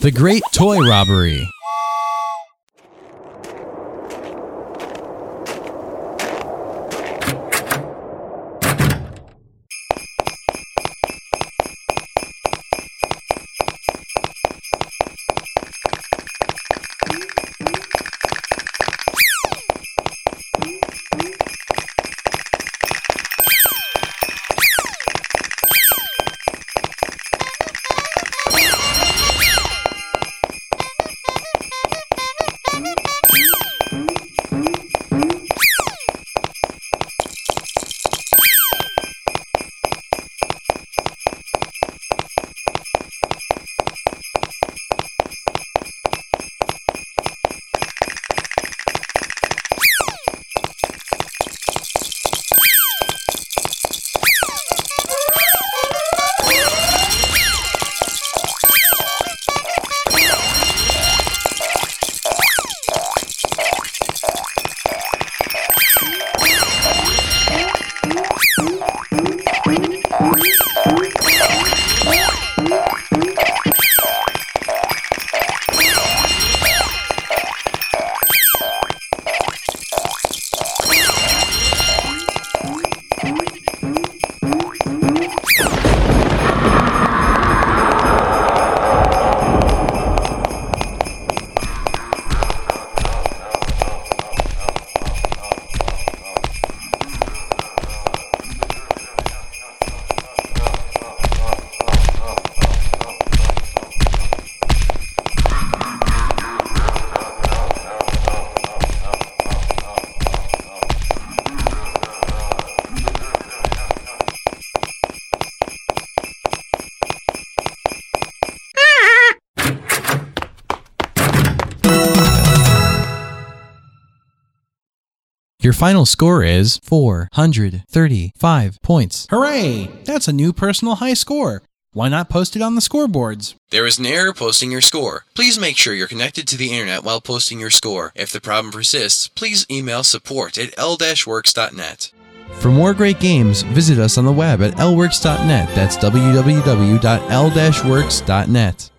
The Great Toy Robbery. Your final score is 435 points. Hooray! That's a new personal high score. Why not post it on the scoreboards? There is an error posting your score. Please make sure you're connected to the internet while posting your score. If the problem persists, please email support@l-works.net. For more great games, visit us on the web at lworks.net. That's www.l-works.net.